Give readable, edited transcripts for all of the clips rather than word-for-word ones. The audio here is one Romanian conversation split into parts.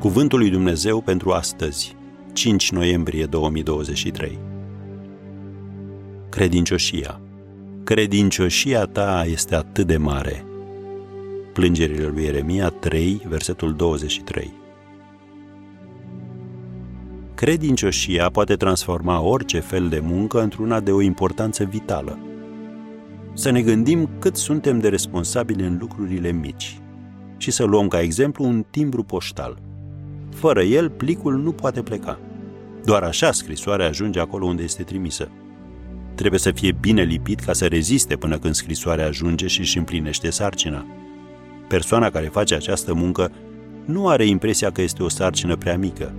Cuvântul lui Dumnezeu pentru astăzi, 5 noiembrie 2023. Credincioșia. Credincioșia ta este atât de mare. Plângerile lui Ieremia 3, versetul 23. Credincioșia poate transforma orice fel de muncă într-una de o importanță vitală. Să ne gândim cât suntem de responsabili în lucrurile mici și să luăm ca exemplu un timbru poștal. Fără el, plicul nu poate pleca. Doar așa scrisoarea ajunge acolo unde este trimisă. Trebuie să fie bine lipit ca să reziste până când scrisoarea ajunge și își împlinește sarcina. Persoana care face această muncă nu are impresia că este o sarcină prea mică.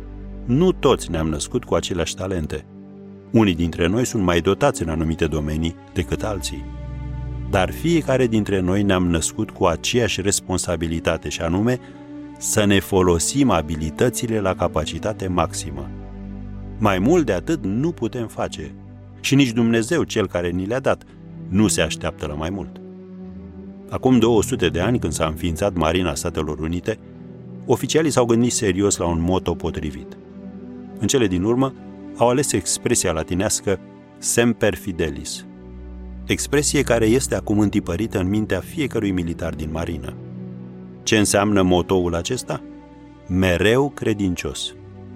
Nu toți ne-am născut cu aceleași talente. Unii dintre noi sunt mai dotați în anumite domenii decât alții. Dar fiecare dintre noi ne-am născut cu aceeași responsabilitate, și anume să ne folosim abilitățile la capacitate maximă. Mai mult de atât nu putem face. Și nici Dumnezeu, Cel care ni le-a dat, nu se așteaptă la mai mult. Acum 200 de ani, când s-a înființat Marina Statelor Unite, oficialii s-au gândit serios la un motto potrivit. În cele din urmă, au ales expresia latinească Semper Fidelis, expresie care este acum întipărită în mintea fiecărui militar din marină. Ce înseamnă motoul acesta? Mereu credincios.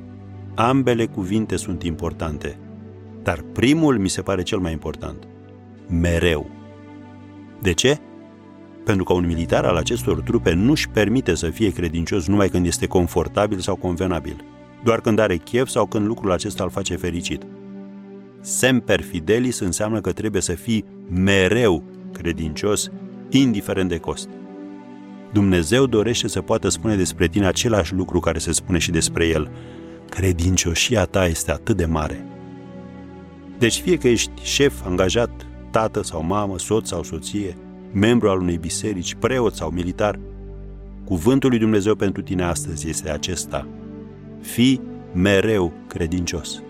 Ambele cuvinte sunt importante, dar primul mi se pare cel mai important. Mereu. De ce? Pentru că un militar al acestor trupe nu-și permite să fie credincios numai când este confortabil sau convenabil, doar când are chef sau când lucrul acesta îl face fericit. Semper Fidelis înseamnă că trebuie să fii mereu credincios, indiferent de cost. Dumnezeu dorește să poată spune despre tine același lucru care se spune și despre El. Credincioșia ta este atât de mare. Deci fie că ești șef, angajat, tată sau mamă, soț sau soție, membru al unei biserici, preot sau militar, cuvântul lui Dumnezeu pentru tine astăzi este acesta: fii mereu credincios.